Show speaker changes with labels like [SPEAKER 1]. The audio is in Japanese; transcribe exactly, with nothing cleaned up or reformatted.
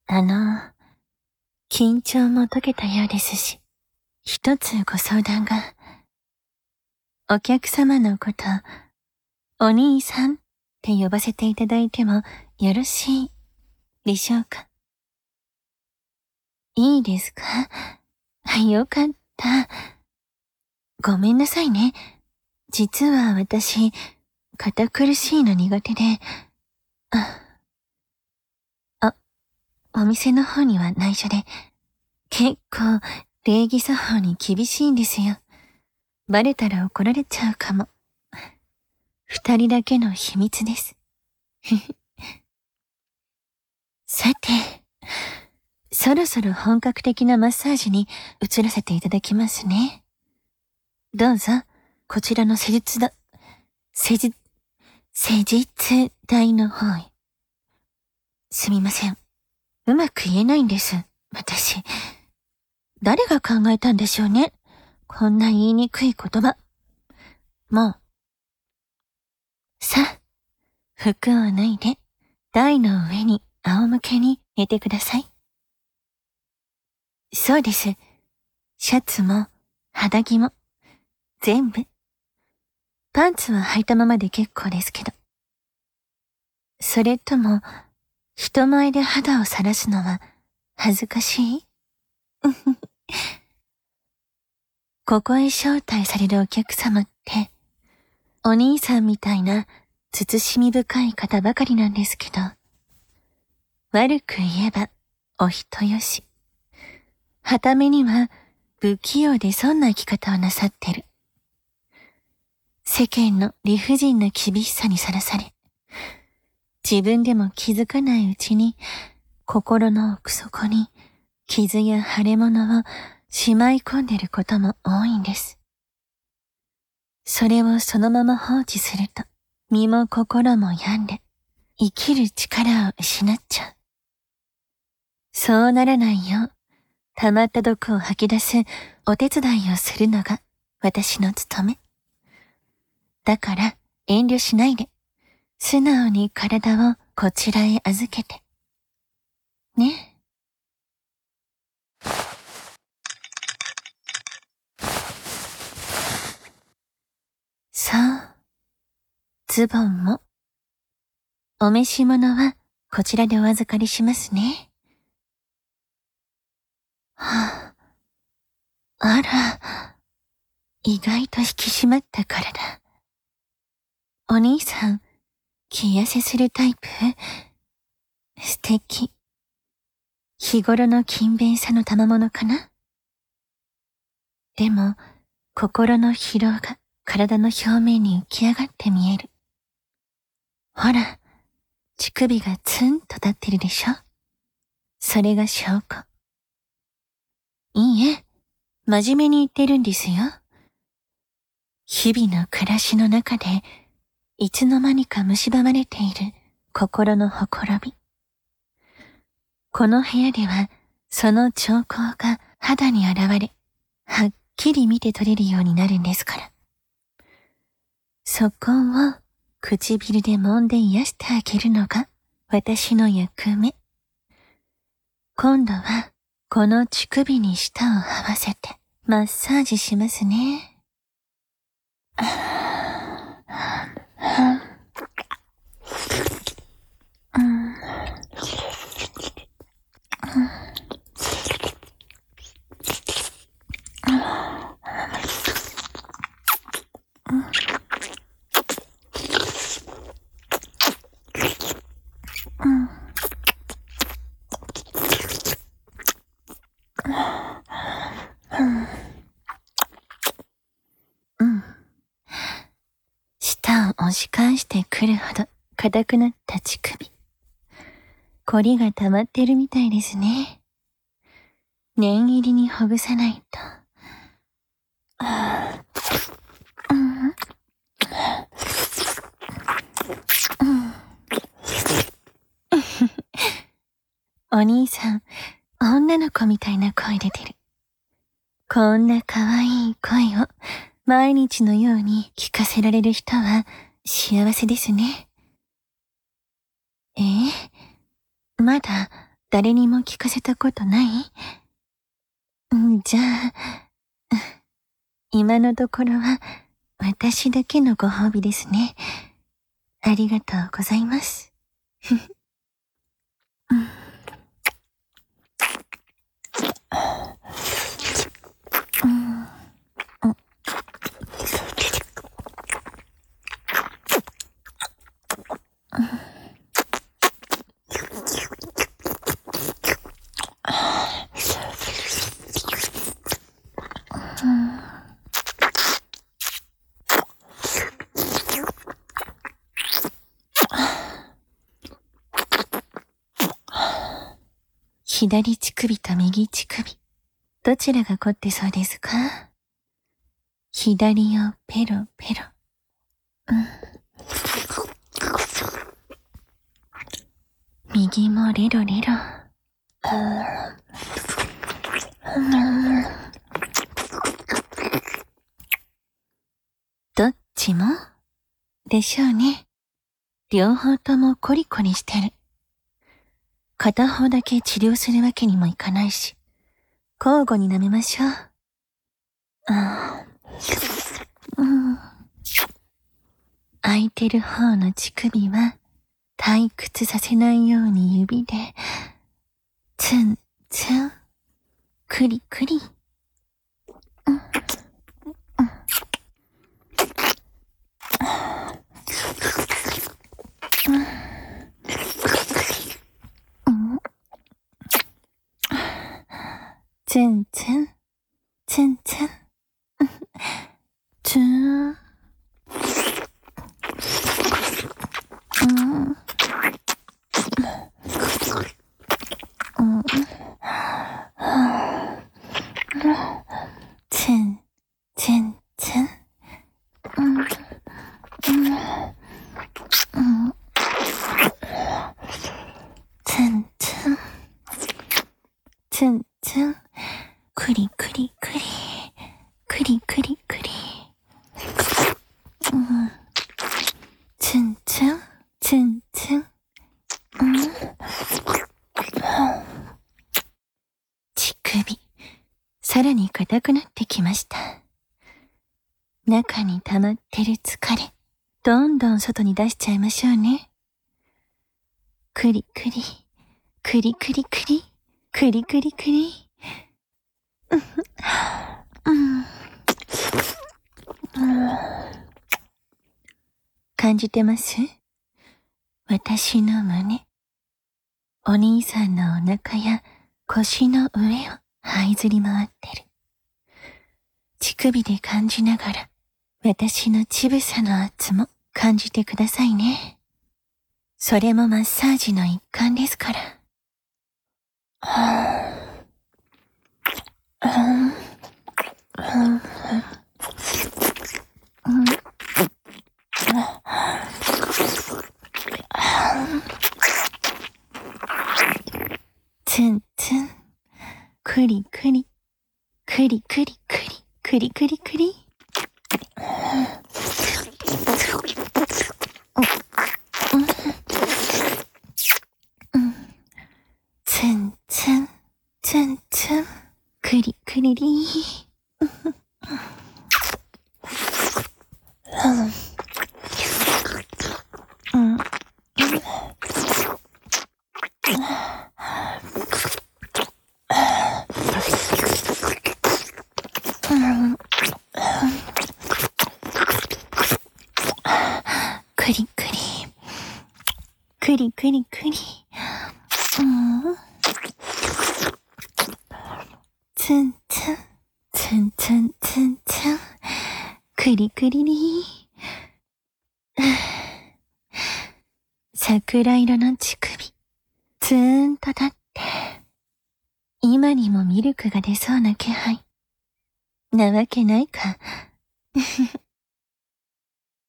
[SPEAKER 1] あの、緊張も解けたようですし、一つご相談が。お客様のこと、お兄さんって呼ばせていただいてもよろしいでしょうか？いいですか？よかった。ごめんなさいね。実は私、堅苦しいの苦手で、あ、あ、お店の方には内緒で、結構礼儀作法に厳しいんですよ。バレたら怒られちゃうかも。二人だけの秘密です。さて、そろそろ本格的なマッサージに移らせていただきますね。どうぞ、こちらの施術だ、施術、施術台の方へ。すみません。うまく言えないんです、私。誰が考えたんでしょうね。こんな言いにくい言葉。もう。さあ、服を脱いで、台の上に仰向けに寝てください。そうです。シャツも、肌着も、全部。パンツは履いたままで結構ですけど。それとも、人前で肌を晒すのは恥ずかしい？ここへ招待されるお客様って、お兄さんみたいな慎み深い方ばかりなんですけど、悪く言えばお人よし。はためには不器用で損な生き方をなさってる。世間の理不尽な厳しさにさらされ、自分でも気づかないうちに心の奥底に傷や腫れ物をしまい込んでることも多いんです。それをそのまま放置すると身も心も病んで生きる力を失っちゃう。そうならないよう溜まった毒を吐き出すお手伝いをするのが私の務め。だから遠慮しないで素直に体をこちらへ預けて。ね。そう。ズボンも。お召し物はこちらでお預かりしますね。はあ、あら、意外と引き締まった体。お兄さん、気痩せするタイプ？素敵。日頃の勤勉さの賜物かな？でも、心の疲労が体の表面に浮き上がって見える。ほら、乳首がツンと立ってるでしょ？それが証拠。いいえ、真面目に言ってるんですよ。日々の暮らしの中で、いつの間にか蝕まれている心のほころび。この部屋では、その兆候が肌に現れ、はっきり見て取れるようになるんですから。そこを唇で揉んで癒してあげるのが私の役目。今度はこの乳首に舌を這わせてマッサージしますね。舌を押し返してくるほど硬くなった乳首。凝りが溜まってるみたいですね。念入りにほぐさないと。お兄さん、女の子みたいな声出てる。こんな可愛い声を毎日のように聞かせられる人は幸せですね。ええ、まだ誰にも聞かせたことない？んじゃあ、今のところは私だけのご褒美ですね。ありがとうございます。うん左乳首と右乳首、どちらが凝ってそうですか？左をペロペロ。うん、右もレロレロ。どっちもでしょうね。両方ともコリコリしてる。片方だけ治療するわけにもいかないし、交互に舐めましょう。あー、うん、空いてる方の乳首は退屈させないように指で、ツンツン、クリクリ。うんツンツン、ツンツン、ツーン、うん、うん、ツン、ツン、ツン、うん、うん、うん、ツンツン、ツンツン、クリクリクリ、クリクリクリ、うん、ツンツン、ツンツン、うん、乳首、さらに硬くなってきました。中に溜まってる疲れ、どんどん外に出しちゃいましょうね。クリクリ、クリクリクリ、クリクリクリ。うん、うん、感じてます？私の胸。お兄さんのお腹や腰の上を這いずり回ってる。乳首で感じながら、私の乳房の圧も感じてくださいね。それもマッサージの一環ですから。ツンツン、クリクリ、クリクリクリ、クリクリクリ。ツンツン、ツンツン、クリクリリー。うん、クリクリ、クリクリクリ、うん、ツンツン、ツンツンツンツン、クリクリリー。桜色の乳首、ツーンと立って、今にもミルクが出そうな気配。なわけないか。